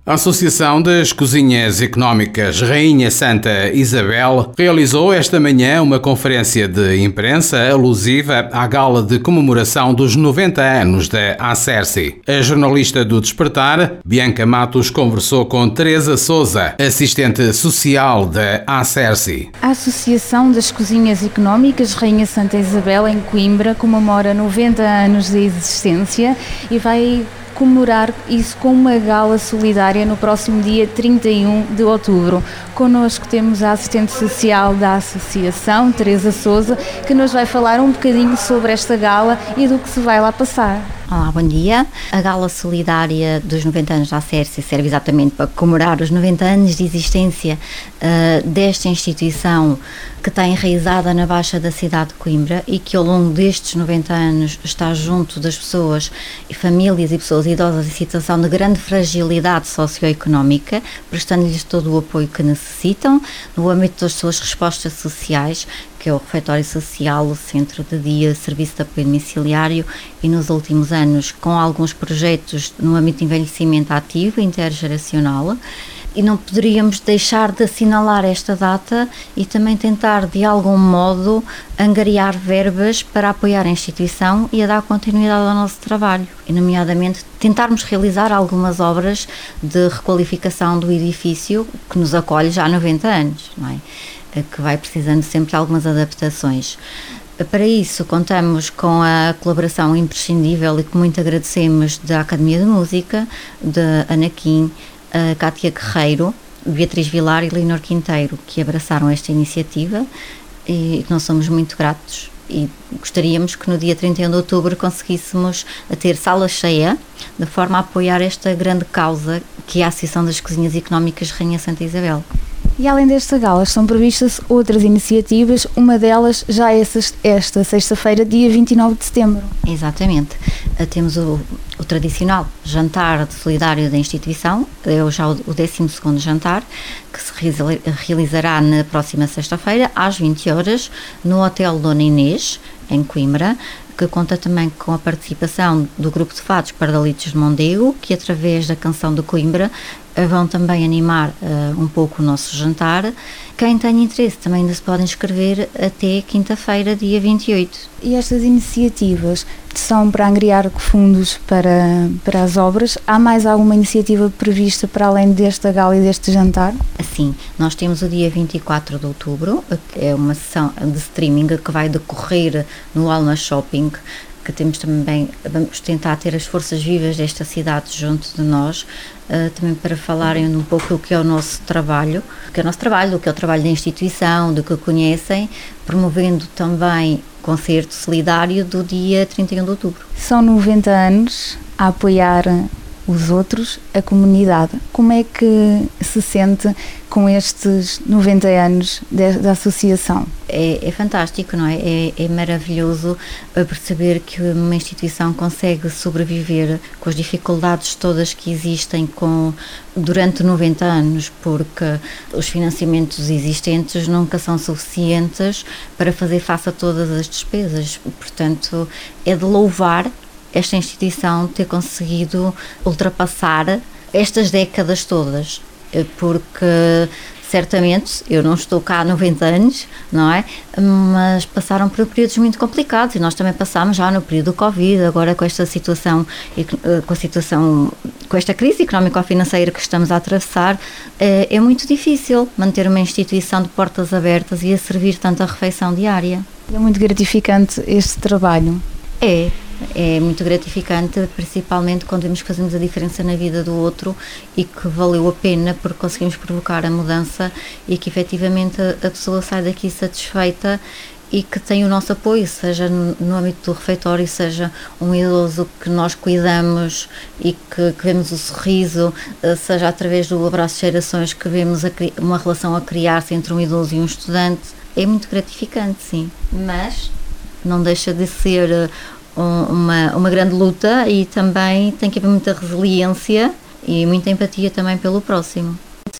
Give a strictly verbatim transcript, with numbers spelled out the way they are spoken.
A Associação das Cozinhas Económicas Rainha Santa Isabel realizou esta manhã uma conferência de imprensa alusiva à gala de comemoração dos noventa anos da Acersi. A jornalista do Despertar, Bianca Matos, conversou com Teresa Sousa, assistente social da Acersi. A Associação das Cozinhas Económicas Rainha Santa Isabel, em Coimbra, comemora noventa anos de existência e vai comemorar isso com uma gala solidária no próximo dia trinta e um de outubro. Connosco temos a assistente social da associação, Teresa Sousa, que nos vai falar um bocadinho sobre esta gala e do que se vai lá passar. Olá, bom dia. A gala solidária dos noventa anos da Acersi serve exatamente para comemorar os noventa anos de existência uh, desta instituição que está enraizada na Baixa da cidade de Coimbra e que ao longo destes noventa anos está junto das pessoas, famílias e pessoas idosas em situação de grande fragilidade socioeconómica, prestando-lhes todo o apoio que necessitam no âmbito das suas respostas sociais, que é o refeitório social, o centro de dia, serviço de apoio domiciliário e nos últimos anos com alguns projetos no âmbito de envelhecimento ativo e intergeracional. E não poderíamos deixar de assinalar esta data e também tentar, de algum modo, angariar verbas para apoiar a instituição e a dar continuidade ao nosso trabalho. E, nomeadamente, tentarmos realizar algumas obras de requalificação do edifício que nos acolhe já há noventa anos, não é? Que vai precisando sempre de algumas adaptações. Para isso, contamos com a colaboração imprescindível e que muito agradecemos da Academia de Música, de Anaquim, a Cátia Guerreiro, Beatriz Vilar e Leonor Quinteiro, que abraçaram esta iniciativa e que nós somos muito gratos e gostaríamos que no dia trinta e um de outubro conseguíssemos ter sala cheia, de forma a apoiar esta grande causa que é a Associação das Cozinhas Económicas Rainha Santa Isabel. E além desta gala estão previstas outras iniciativas, uma delas já é esta sexta-feira, dia vinte e nove de setembro. Exatamente. Temos o, o tradicional jantar de solidário da instituição, é já o décimo segundo jantar, que se realizará na próxima sexta-feira, às vinte horas, no Hotel Dona Inês, em Coimbra, que conta também com a participação do grupo de fados Pardalitos de Mondego, que através da canção de Coimbra vão também animar uh, um pouco o nosso jantar. Quem tem interesse também ainda se pode inscrever até quinta-feira, dia vinte e oito. E estas iniciativas são para angariar fundos para, para as obras? Há mais alguma iniciativa prevista para além desta gala e deste jantar? Sim, nós temos o dia vinte e quatro de outubro, é uma sessão de streaming que vai decorrer no Alma Shopping, que temos também, vamos tentar ter as forças vivas desta cidade junto de nós, uh, também para falarem um pouco do que é o nosso trabalho, do que é o nosso trabalho, do que é o trabalho da instituição, do que conhecem, promovendo também concerto solidário do dia trinta e um de outubro. São noventa anos a apoiar os outros, a comunidade. Como é que se sente com estes noventa anos de, da associação? É, é fantástico, não é? É, é maravilhoso perceber que uma instituição consegue sobreviver com as dificuldades todas que existem com, durante noventa anos, porque os financiamentos existentes nunca são suficientes para fazer face a todas as despesas. Portanto, é de louvar esta instituição ter conseguido ultrapassar estas décadas todas, porque certamente eu não estou cá há noventa anos, não é? Mas passaram por períodos muito complicados e nós também passámos já no período do Covid, agora com esta situação, com a situação, com esta crise económico-financeira que estamos a atravessar, é muito difícil manter uma instituição de portas abertas e a servir tanta refeição diária. É muito gratificante este trabalho. É. É muito gratificante, principalmente quando vemos que fazemos a diferença na vida do outro e que valeu a pena porque conseguimos provocar a mudança e que efetivamente a pessoa sai daqui satisfeita e que tem o nosso apoio, seja no, no âmbito do refeitório, seja um idoso que nós cuidamos e que, que vemos o sorriso, seja através do abraço de gerações que vemos a, uma relação a criar-se entre um idoso e um estudante. É muito gratificante, sim, mas não deixa de ser Uma, uma grande luta e também tem que haver muita resiliência e muita empatia também pelo próximo.